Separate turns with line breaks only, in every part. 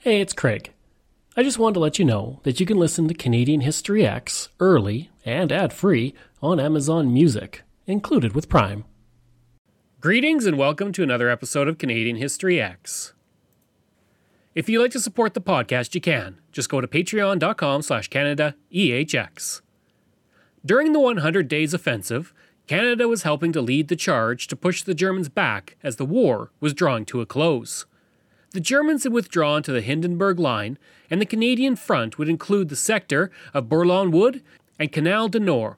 Hey, it's Craig. I just wanted to let you know that you can listen to Canadian History X early and ad-free on Amazon Music, included with Prime. Greetings and welcome to another episode of Canadian History X. If you'd like to support the podcast, you can. Just go to patreon.com/CanadaEHX. During the 100 Days Offensive, Canada was helping to lead the charge to push the Germans back as the war was drawing to a close. The Germans had withdrawn to the Hindenburg Line, and the Canadian front would include the sector of Bourlon Wood and Canal du Nord.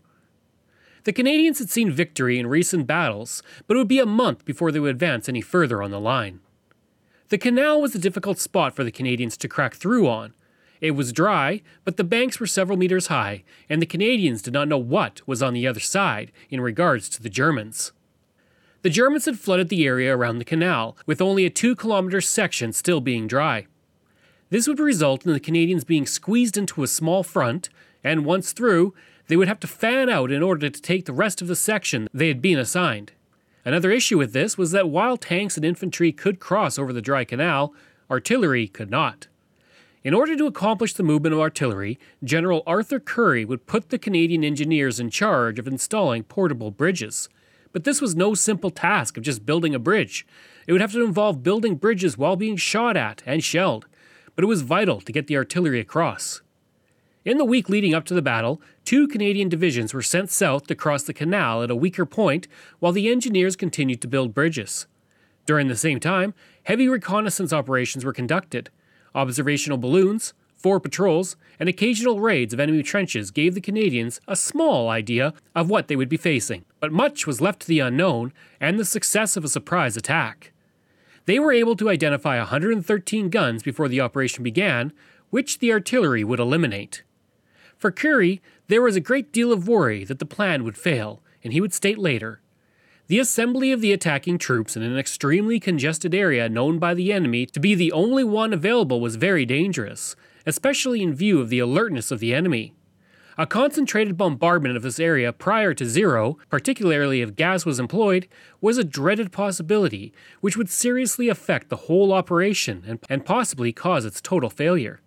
The Canadians had seen victory in recent battles, but it would be a month before they would advance any further on the line. The canal was a difficult spot for the Canadians to crack through on. It was dry, but the banks were several meters high, and the Canadians did not know what was on the other side in regards to the Germans. The Germans had flooded the area around the canal, with only a 2-kilometer section still being dry. This would result in the Canadians being squeezed into a small front, and once through, they would have to fan out in order to take the rest of the section they had been assigned. Another issue with this was that while tanks and infantry could cross over the dry canal, artillery could not. In order to accomplish the movement of artillery, General Arthur Currie would put the Canadian engineers in charge of installing portable bridges. But this was no simple task of just building a bridge. It would have to involve building bridges while being shot at and shelled, but it was vital to get the artillery across. In the week leading up to the battle, 2 Canadian divisions were sent south to cross the canal at a weaker point while the engineers continued to build bridges. During the same time, heavy reconnaissance operations were conducted. Observational balloons, 4 patrols, and occasional raids of enemy trenches gave the Canadians a small idea of what they would be facing, but much was left to the unknown and the success of a surprise attack. They were able to identify 113 guns before the operation began, which the artillery would eliminate. For Currie, there was a great deal of worry that the plan would fail, and he would state later, "The assembly of the attacking troops in an extremely congested area known by the enemy to be the only one available was very dangerous, especially in view of the alertness of the enemy. A concentrated bombardment of this area prior to zero, particularly if gas was employed, was a dreaded possibility which would seriously affect the whole operation and possibly cause its total failure."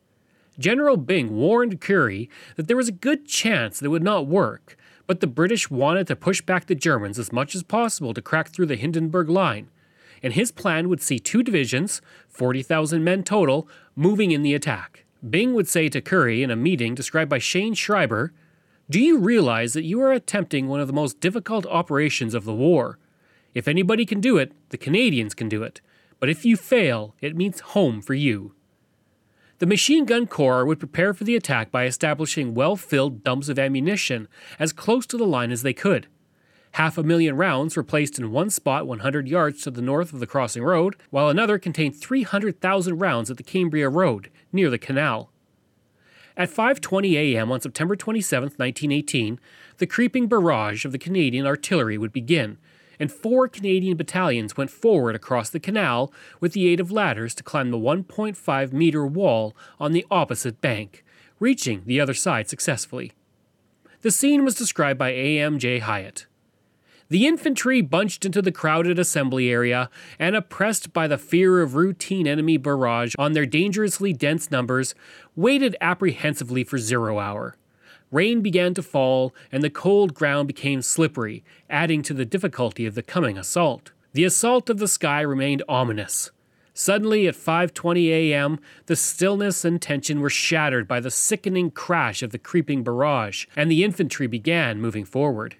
General Byng warned Currie that there was a good chance that it would not work, but the British wanted to push back the Germans as much as possible to crack through the Hindenburg Line, and his plan would see 2 divisions, 40,000 men total, moving in the attack. Byng would say to Currie in a meeting described by Shane Schreiber, "Do you realize that you are attempting one of the most difficult operations of the war? If anybody can do it, the Canadians can do it, but if you fail, it means home for you." The Machine Gun Corps would prepare for the attack by establishing well-filled dumps of ammunition as close to the line as they could. 500,000 rounds were placed in one spot 100 yards to the north of the crossing road, while another contained 300,000 rounds at the Cambria Road, near the canal. At 5:20 a.m. on September 27, 1918, the creeping barrage of the Canadian artillery would begin, and 4 Canadian battalions went forward across the canal with the aid of ladders to climb the 1.5-meter wall on the opposite bank, reaching the other side successfully. The scene was described by A.M.J. Hyatt. "The infantry bunched into the crowded assembly area and, oppressed by the fear of routine enemy barrage on their dangerously dense numbers, waited apprehensively for 0 hour. Rain began to fall, and the cold ground became slippery, adding to the difficulty of the coming assault. The assault of the sky remained ominous. Suddenly, at 5:20 a.m., the stillness and tension were shattered by the sickening crash of the creeping barrage, and the infantry began moving forward."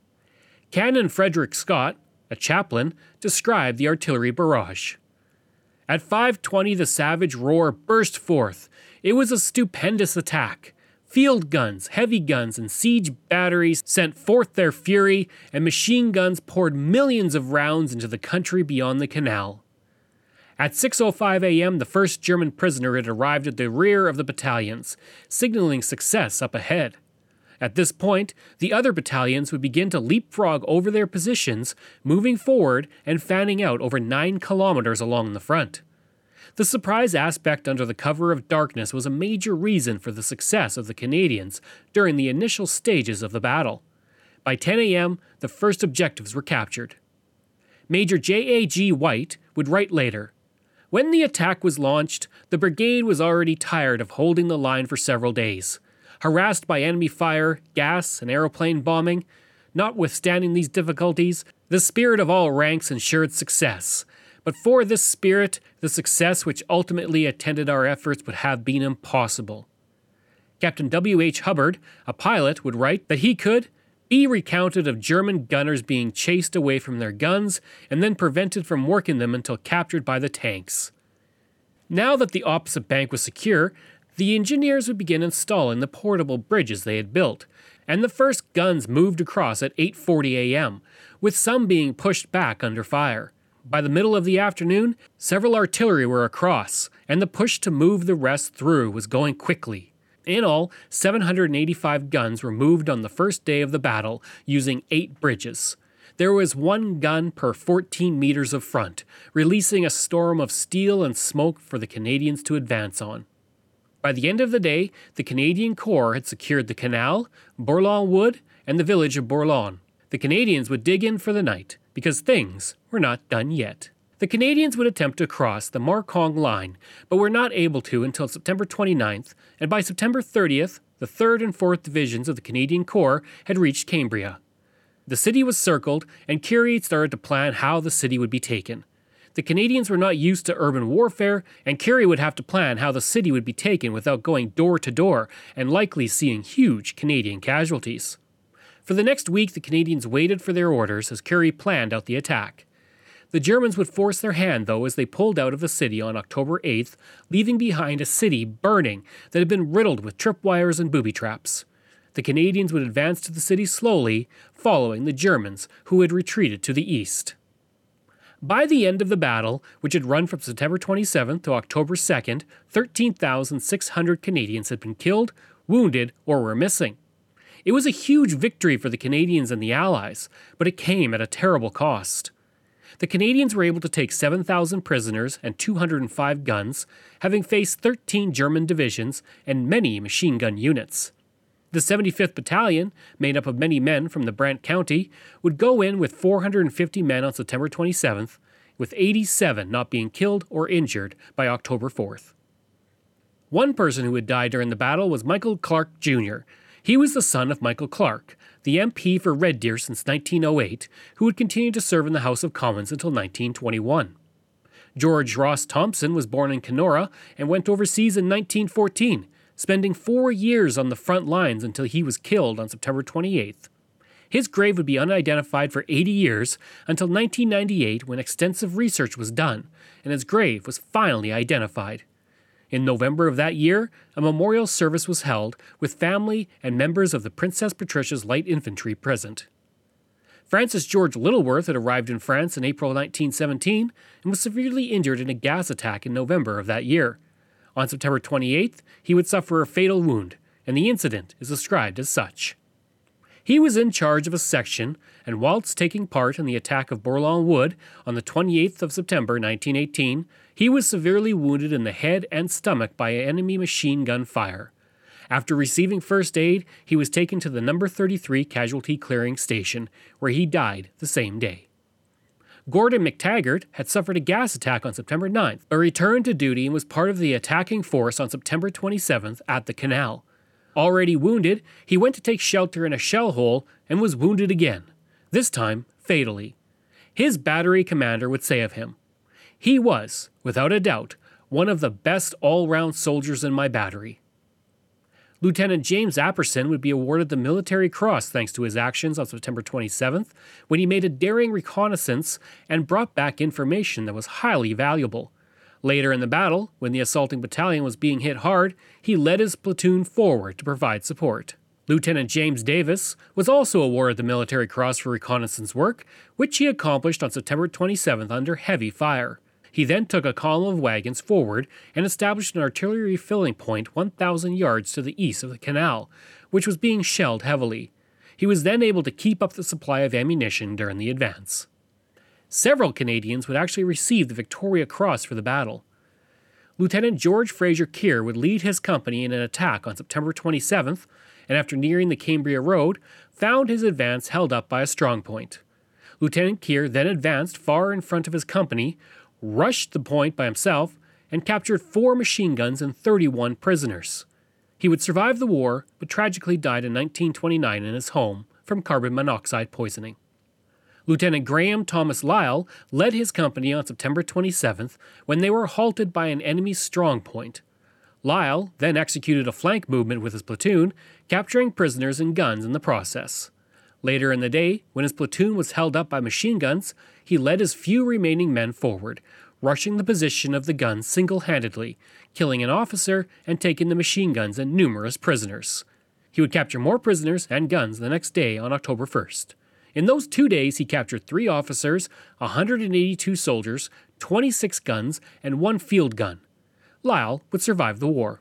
Canon Frederick Scott, a chaplain, described the artillery barrage. "At 5:20 the savage roar burst forth. It was a stupendous attack. Field guns, heavy guns, and siege batteries sent forth their fury, and machine guns poured millions of rounds into the country beyond the canal. At 6:05 a.m., the first German prisoner had arrived at the rear of the battalions, signaling success up ahead. At this point, the other battalions would begin to leapfrog over their positions, moving forward and fanning out over 9 kilometers along the front. The surprise aspect under the cover of darkness was a major reason for the success of the Canadians during the initial stages of the battle. By 10 a.m., the first objectives were captured. Major J.A.G. White would write later, When the attack was launched, the brigade was already tired of holding the line for several days. Harassed by enemy fire, gas, and aeroplane bombing, notwithstanding these difficulties, the spirit of all ranks ensured success. But for this spirit, the success which ultimately attended our efforts would have been impossible. Captain W.H. Hubbard, a pilot, would write that he could be recounted of German gunners being chased away from their guns and then prevented from working them until captured by the tanks. Now that the opposite bank was secure, the engineers would begin installing the portable bridges they had built, and the first guns moved across at 8:40 a.m., with some being pushed back under fire. By the middle of the afternoon, several artillery were across, and the push to move the rest through was going quickly. In all, 785 guns were moved on the first day of the battle, using 8 bridges. There was 1 gun per 14 meters of front, releasing a storm of steel and smoke for the Canadians to advance on. By the end of the day, the Canadian Corps had secured the canal, Bourlon Wood, and the village of Bourlon. The Canadians would dig in for the night, because things were not done yet. The Canadians would attempt to cross the Marcong line, but were not able to until September 29th, and by September 30th, the 3rd and 4th Divisions of the Canadian Corps had reached Cambria. The city was circled, and Keary started to plan how the city would be taken. The Canadians were not used to urban warfare, and Keary would have to plan how the city would be taken without going door to door and likely seeing huge Canadian casualties. For the next week, the Canadians waited for their orders as Keary planned out the attack. The Germans would force their hand, though, as they pulled out of the city on October 8th, leaving behind a city burning that had been riddled with tripwires and booby traps. The Canadians would advance to the city slowly, following the Germans, who had retreated to the east. By the end of the battle, which had run from September 27th to October 2nd, 13,600 Canadians had been killed, wounded, or were missing. It was a huge victory for the Canadians and the Allies, but it came at a terrible cost. The Canadians were able to take 7,000 prisoners and 205 guns, having faced 13 German divisions and many machine gun units. The 75th Battalion, made up of many men from the Brant County, would go in with 450 men on September 27th, with 87 not being killed or injured by October 4th. One person who had died during the battle was Michael Clark Jr. He was the son of Michael Clark, the MP for Red Deer since 1908, who would continue to serve in the House of Commons until 1921. George Ross Thompson was born in Kenora and went overseas in 1914, spending 4 years on the front lines until he was killed on September 28th. His grave would be unidentified for 80 years until 1998, when extensive research was done, and his grave was finally identified. In November of that year, a memorial service was held with family and members of the Princess Patricia's Light Infantry present. Francis George Littleworth had arrived in France in April 1917 and was severely injured in a gas attack in November of that year. On September 28th, he would suffer a fatal wound, and the incident is described as such. He was in charge of a section, and whilst taking part in the attack of Bourlon Wood on the 28th of September 1918, he was severely wounded in the head and stomach by enemy machine gun fire. After receiving first aid, he was taken to the No. 33 Casualty Clearing Station, where he died the same day. Gordon McTaggart had suffered a gas attack on September 9th, but returned to duty and was part of the attacking force on September 27th at the canal. Already wounded, he went to take shelter in a shell hole and was wounded again, this time fatally. His battery commander would say of him, "He was, without a doubt, one of the best all-round soldiers in my battery." Lieutenant James Apperson would be awarded the Military Cross thanks to his actions on September 27th, when he made a daring reconnaissance and brought back information that was highly valuable. Later in the battle, when the assaulting battalion was being hit hard, he led his platoon forward to provide support. Lieutenant James Davis was also awarded the Military Cross for reconnaissance work, which he accomplished on September 27th under heavy fire. He then took a column of wagons forward and established an artillery filling point 1,000 yards to the east of the canal, which was being shelled heavily. He was then able to keep up the supply of ammunition during the advance. Several Canadians would actually receive the Victoria Cross for the battle. Lieutenant George Fraser Keir would lead his company in an attack on September 27th, and after nearing the Cambria Road, found his advance held up by a strong point. Lieutenant Keir then advanced far in front of his company, rushed the point by himself, and captured 4 machine guns and 31 prisoners. He would survive the war, but tragically died in 1929 in his home from carbon monoxide poisoning. Lieutenant Graham Thomas Lyle led his company on September 27th when they were halted by an enemy strong point. Lyle then executed a flank movement with his platoon, capturing prisoners and guns in the process. Later in the day, when his platoon was held up by machine guns, he led his few remaining men forward, rushing the position of the guns single-handedly, killing an officer and taking the machine guns and numerous prisoners. He would capture more prisoners and guns the next day on October 1st. In those 2 days, he captured 3 officers, 182 soldiers, 26 guns, and 1 field gun. Lyle would survive the war.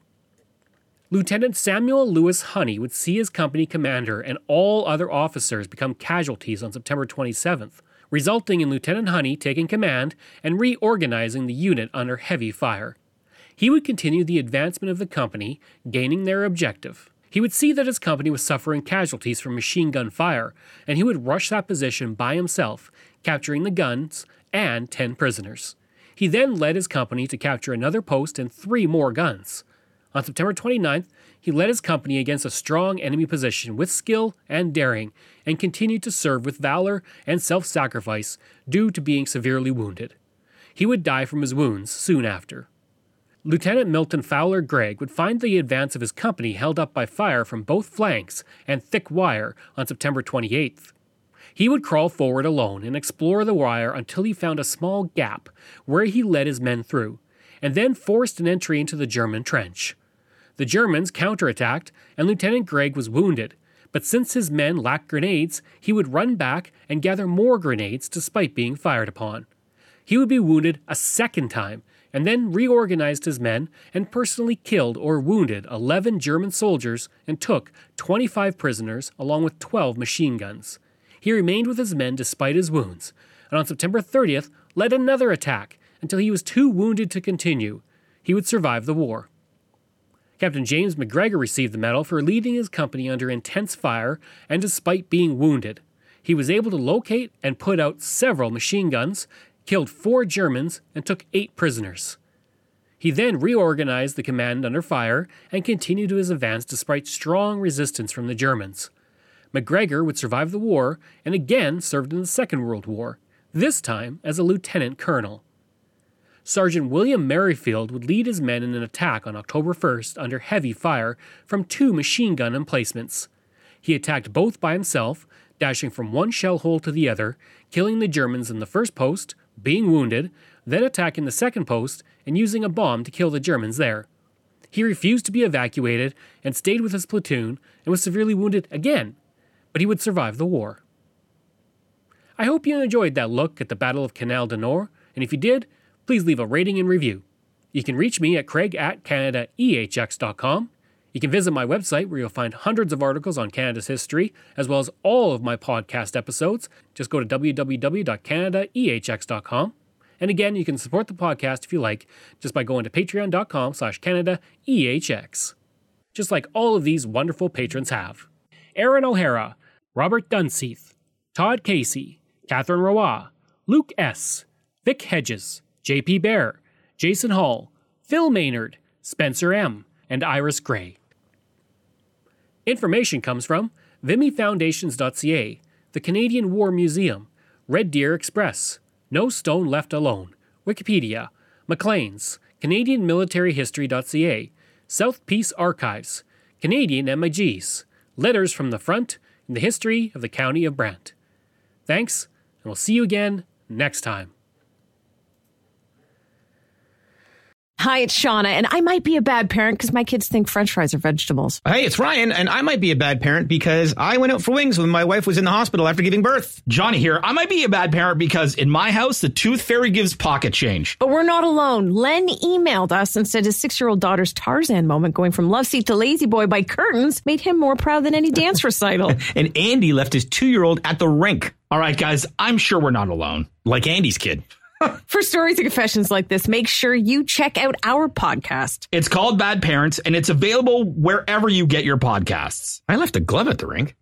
Lieutenant Samuel Lewis Honey would see his company commander and all other officers become casualties on September 27th, resulting in Lieutenant Honey taking command and reorganizing the unit under heavy fire. He would continue the advancement of the company, gaining their objective. He would see that his company was suffering casualties from machine gun fire, and he would rush that position by himself, capturing the guns and 10 prisoners. He then led his company to capture another post and 3 more guns. On September 29th, he led his company against a strong enemy position with skill and daring, and continued to serve with valor and self-sacrifice due to being severely wounded. He would die from his wounds soon after. Lieutenant Milton Fowler Gregg would find the advance of his company held up by fire from both flanks and thick wire on September 28th. He would crawl forward alone and explore the wire until he found a small gap where he led his men through, and then forced an entry into the German trench. The Germans counterattacked, and Lieutenant Gregg was wounded, but since his men lacked grenades, he would run back and gather more grenades despite being fired upon. He would be wounded a second time, and then reorganized his men and personally killed or wounded 11 German soldiers and took 25 prisoners along with 12 machine guns. He remained with his men despite his wounds, and on September 30th led another attack until he was too wounded to continue. He would survive the war. Captain James McGregor received the medal for leading his company under intense fire and despite being wounded. He was able to locate and put out several machine guns, killed 4 Germans, and took 8 prisoners. He then reorganized the command under fire and continued his advance despite strong resistance from the Germans. McGregor would survive the war and again served in the Second World War, this time as a lieutenant colonel. Sergeant William Merrifield would lead his men in an attack on October 1st under heavy fire from 2 machine gun emplacements. He attacked both by himself, dashing from one shell hole to the other, killing the Germans in the first post, being wounded, then attacking the second post and using a bomb to kill the Germans there. He refused to be evacuated and stayed with his platoon and was severely wounded again, but he would survive the war. I hope you enjoyed that look at the Battle of Canal du Nord, and if you did, please leave a rating and review. You can reach me at craig@canadaehx.com. You can visit my website where you'll find hundreds of articles on Canada's history, as well as all of my podcast episodes. Just go to www.canadaehx.com. And again, you can support the podcast if you like, just by going to patreon.com/CanadaEHX. Just like all of these wonderful patrons have. Aaron O'Hara, Robert Dunseith, Todd Casey, Catherine Roy, Luke S., Vic Hedges, J.P. Bear, Jason Hall, Phil Maynard, Spencer M., and Iris Gray. Information comes from VimiFoundations.ca, the Canadian War Museum, Red Deer Express, No Stone Left Alone, Wikipedia, Maclean's, Canadian Military History.ca, South Peace Archives, Canadian MIGs, Letters from the Front, and the History of the County of Brant. Thanks, and we'll see you again next time.
Hi, it's Shauna, and I might be a bad parent because my kids think French fries are vegetables.
Hey, it's Ryan, and I might be a bad parent because I went out for wings when my wife was in the hospital after giving birth.
Johnny here. I might be a bad parent because in my house, the tooth fairy gives pocket change.
But we're not alone. Len emailed us and said his 6-year-old daughter's Tarzan moment going from love seat to lazy boy by curtains made him more proud than any dance recital.
And Andy left his 2-year-old at the rink.
All right, guys, I'm sure we're not alone. Like Andy's kid.
For stories and confessions like this, make sure you check out our podcast.
It's called Bad Parents, and it's available wherever you get your podcasts.
I left a glove at the rink.